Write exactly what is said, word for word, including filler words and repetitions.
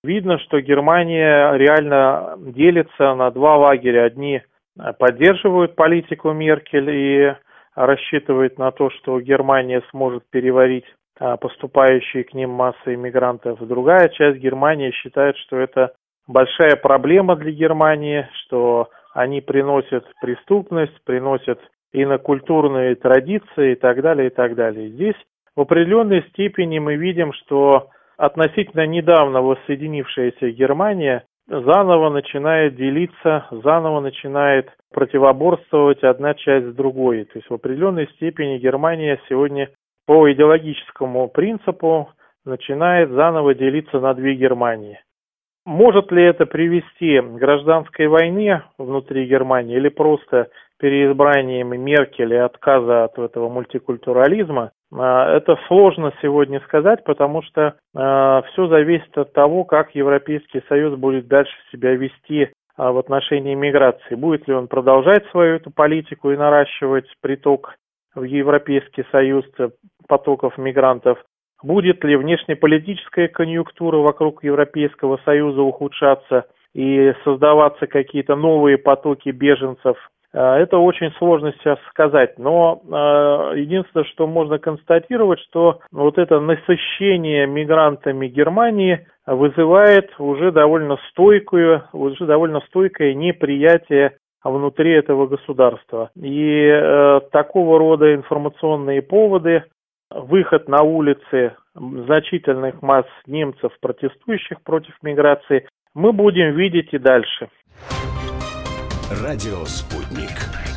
Видно, что Германия реально делится на два лагеря. Одни поддерживают политику Меркель и рассчитывают на то, что Германия сможет переварить поступающие к ним массы иммигрантов. Другая часть Германии считает, что это большая проблема для Германии, что они приносят преступность, приносят инокультурные традиции и так далее, и так далее. Здесь в определенной степени мы видим, что относительно недавно воссоединившаяся Германия заново начинает делиться, заново начинает противоборствовать одна часть с другой. То есть в определенной степени Германия сегодня по идеологическому принципу начинает заново делиться на две Германии. Может ли это привести к гражданской войне внутри Германии или просто переизбранием Меркель и отказа от этого мультикультурализма? Это сложно сегодня сказать, потому что все зависит от того, как Европейский Союз будет дальше себя вести в отношении миграции. Будет ли он продолжать свою эту политику и наращивать приток в Европейский Союз потоков мигрантов? Будет ли внешнеполитическая конъюнктура вокруг Европейского Союза ухудшаться и создаваться какие-то новые потоки беженцев? Это очень сложно сейчас сказать, но единственное, что можно констатировать, что вот это насыщение мигрантами Германии вызывает уже довольно стойкое, уже довольно стойкое неприятие внутри этого государства. И э, такого рода информационные поводы, выход на улицы значительных масс немцев, протестующих против миграции, мы будем видеть и дальше. Радио «Спутник».